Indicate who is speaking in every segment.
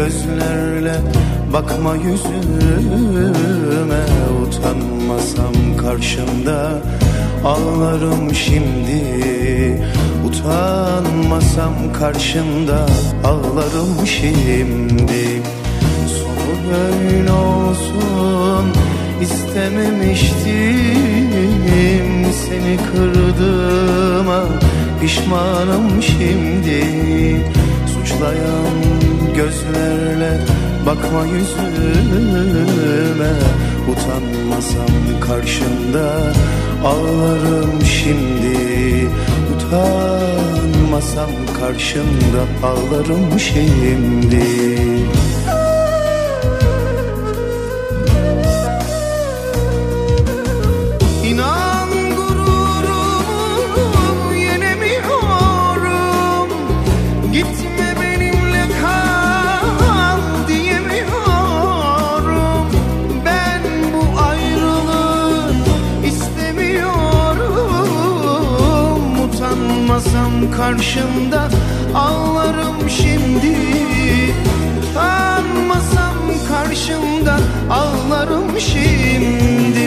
Speaker 1: gözlerle bakma yüzüme. Utanmasam karşımda ağlarım şimdi. Utanmasam karşımda ağlarım şimdi. Sonu böyle olsun istememiştim. Seni kırdığıma pişmanım şimdi. Suçlayan gözlerle bakma yüzüme. Utanmasam karşında ağlarım şimdi. Utanmasam karşında ağlarım şimdi. İnan gururumu yenemiyorum. Gitme benimle kal diyemiyorum. Ben bu ayrılığı istemiyorum. Utanmasam karşımda ağlarım şimdi. Utanmasam karşımda ağlarım şimdi.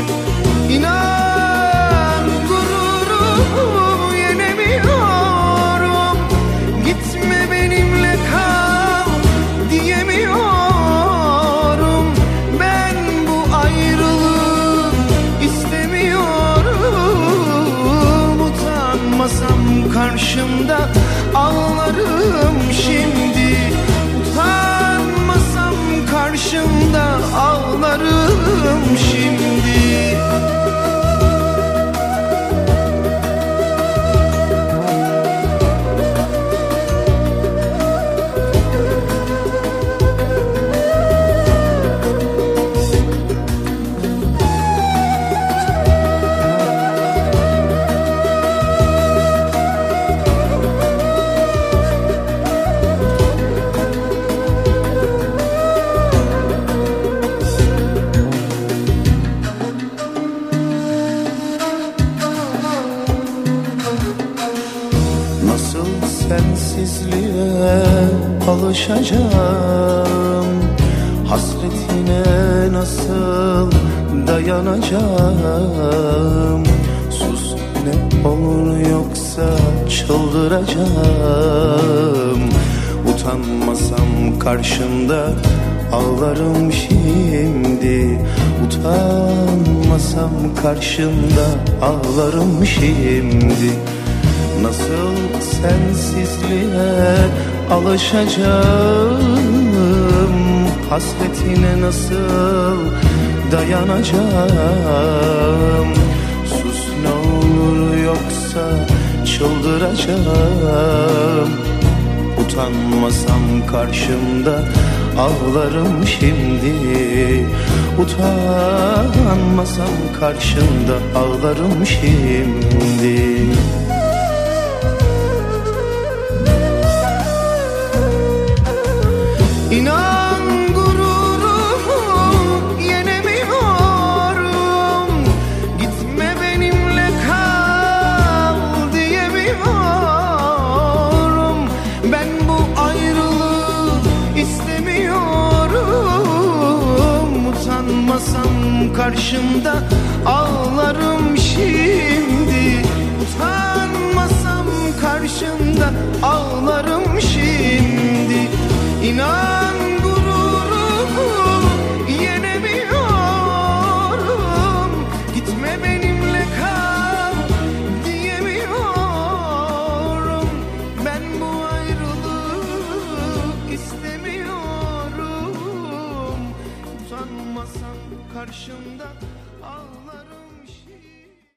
Speaker 1: İnan gururumu yenemiyorum. Gitme benimle kal diyemiyorum. Ben bu ayrılığı istemiyorum. Utanmasam karşımda ağlarım şimdi. Utanmasam karşımda ağlarım şimdi. Nasıl sensizliğe alışacağım? Hasretine nasıl dayanacağım? Sus ne olur yoksa çıldıracağım. Utanmasam karşımda ağlarım şimdi. Utanmasam karşımda ağlarım şimdi. Nasıl sensizliğe alışacağım? Hasretine nasıl dayanacağım? Sus ne olur yoksa çıldıracağım. Utanmasam karşımda ağlarım şimdi. Utanmasam karşımda ağlarım şimdi. İnan gururumu yenemiyorum. Gitme benimle kal diyemiyorum. Ben bu ayrılığı istemiyorum. Utanmasam karşımda ağlarım şimdi.